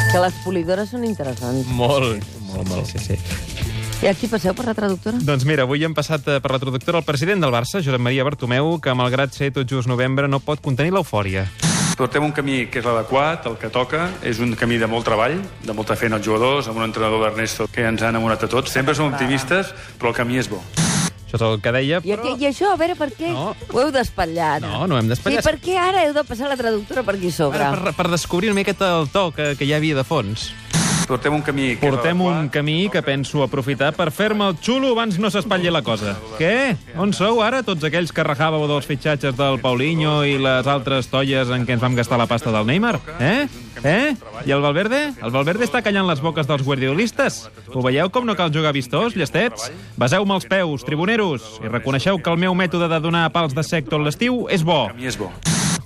Que les polidores són interessants. Molt. Sí. I aquí passeu per la traductora? Doncs mira, avui hem passat per la traductora el president del Barça, Josep Maria Bartomeu, que malgrat ser tot just novembre no pot contenir l'eufòria. Portem un camí que és l'adequat, el que toca. És un camí de molt treball, de molta feina als jugadors, amb un entrenador d'Ernesto que ens ha enamorat a tots. Sempre som optimistes, però el camí és bo. Això és el que deia, però... I això, a veure, per què? No. Ho heu d'espatllar, ara. No hem d'espatllar. Sí, per què ara heu de passar la traductora per aquí sobre? Per descobrir una miqueta el to que hi havia de fons. Portem un camí que Portem un camí que penso aprofitar per fer-me el xulo abans no s'espatlli la cosa. Què? On sou ara, tots aquells que rajàveu dels fitxatges del Paulinho i les altres tolles en què ens vam gastar la pasta del Neymar? I el Valverde? El Valverde està callant les boques dels guardiolistes. Ho veieu com no cal jugar vistós, llestets? Baseu-me els peus, tribuneros, i reconeixeu que el meu mètode de donar pals de sec tot l'estiu és bo. El camí és bo.